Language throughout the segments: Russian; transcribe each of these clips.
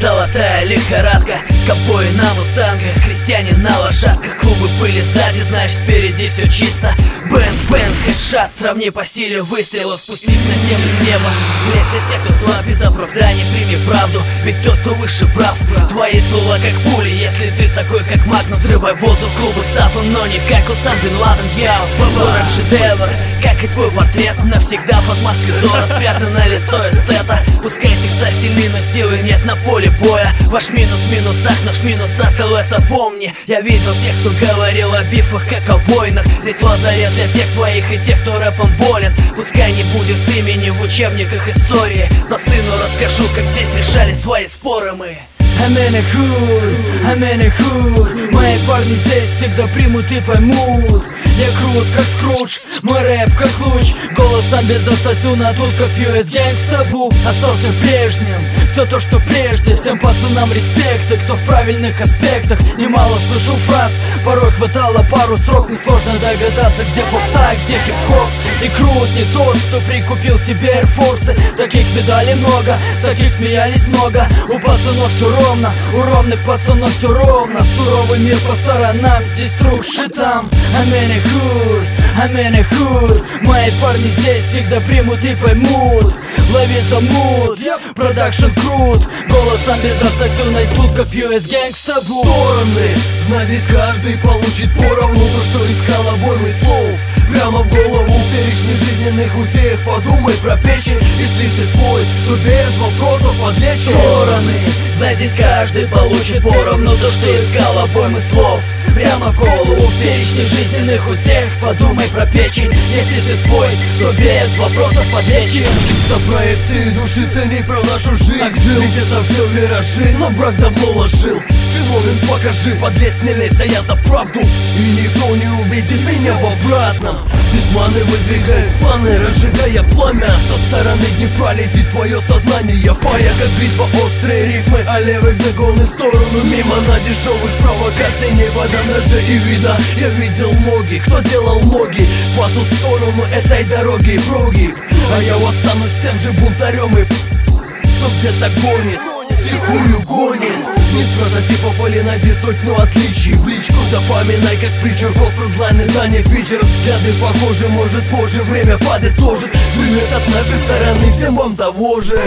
золотая лихорадка. Ковбои на мустангах, крестьяне на лошадках. Клубы пыли сзади, значит впереди все чисто. Бэнг-бэнг, хедшот, сравни по стилю выстрелов. Спустись на землю с неба. Лезь от тех, кто слаб, без оправданий, прими правду. Ведь тот, кто выше, прав. Твои слова как пули, если ты такой как Магнум. Взрывай воздух, клубы статом, но не как Усам Бен Ладен. Яу, город шедевр, как и твой портрет. Навсегда под маской зора спрятано лицо эстета. Пускай текста сильны, но силы нет на поле боя. Ваш минус в минусах, наш минус от ЛСа. Помни, я видел тех, кто говорил о бифах, как о войнах. Здесь лазарет для всех своих и тех, кто рэпом болен. Пускай не будет имени в учебниках истории, но сыну расскажу, как здесь решали свои споры мы. I'm in a hood, мои парни здесь всегда примут и поймут. Я крут, как Скрудж, мой рэп, как луч. Голосом без автотюна, тут как US Gangsta Book. Остался прежним, все то, что прежде. Всем пацанам респект, и кто в правильных аспектах. Немало слышал фраз, порой хватало пару строк. Несложно догадаться, где попса, где хип-хоп. И крут не тот, кто прикупил себе Air Force. Таких видали много, с таких смеялись много. У пацанов все ровно, у ровных пацанов все ровно. Суровый мир по сторонам, здесь труши там. I'm in a hood, мои парни здесь всегда примут и поймут. Лови за мут, продакшн крут. Голосом без автотюна тут как US Gangsta Book. Стороны, знай, здесь каждый получит поровну то, что искал обоймы слов. Прямо в голову перечни жизненных утех. Подумай про печень, если ты свой, то без вопросов подлечен. Стороны, знай, здесь каждый получит поровну то, что искал обоймы слов. Прямо в голову перечни жизненных утех. Подумай про печень, если ты свой, то без вопросов подлечен. Чисто проекции души, цени про нашу жизнь. Так жил, ведь это все виражи, но брак давно ложил. Феномен покажи, подлезь не лезь, а я за правду. И никто не убедит меня в обратном. Здесь маны выдвигают планы, разжигая пламя. Со стороны Днепра летит твое сознание. Фая, как битва, острые рифмы, а левых загоны в сторону. Мимо на дешевых провокаций, не вода, ножа и вида. Я видел многих, кто делал ноги по ту сторону этой дороги проги. А я останусь тем же бунтарем и кто где-то гонит, тихую гонит. Нет прототипов или найди сотню отличий. В личку запоминай, как притчер, фронтлайны, Таня Фичер. Взгляды похожи, может позже время подытожит. Привет от нашей стороны, всем вам того же.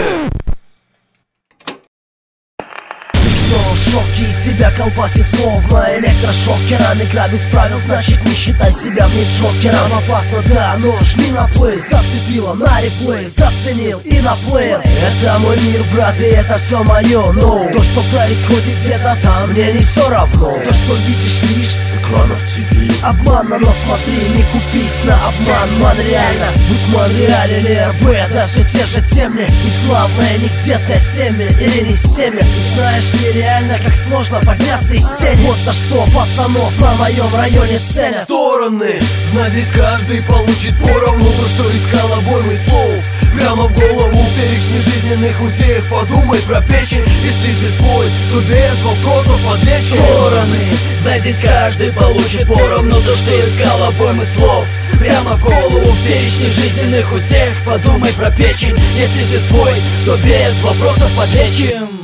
Снова в шоке, и тебя колбасит словно электрошокером. Игра без правил, значит не считай себя в ней джокером. Опасно, да, но жми на плей. Зацепила на реплей, заценил и наплеил. Это мой мир, брат, и это все мое. Но то, что происходит где-то там, мне не все равно. То, что видишь лишь с экранов ТВ. Обманно, но смотри, не купись на обман. Ман реально, будь Монреаль или РБ, да все те же темы. Ведь главное не где-то с теми или не с теми. И знаешь, нереально, как сложно подняться из тени. Вот за что пацанов на моем районе ценят. Стороны, знай, здесь каждый получит поровну то, что искал обоймы слов. Прямо в голову перечни жизненных утех. Подумай про печень, если ты свой, то без вопросов подлечен. Стороны, знай, здесь каждый получит поровну то, что искал обоймы слов. Прямо в голову перечни жизненных утех. Подумай про печень, если ты свой, то без вопросов подлечим.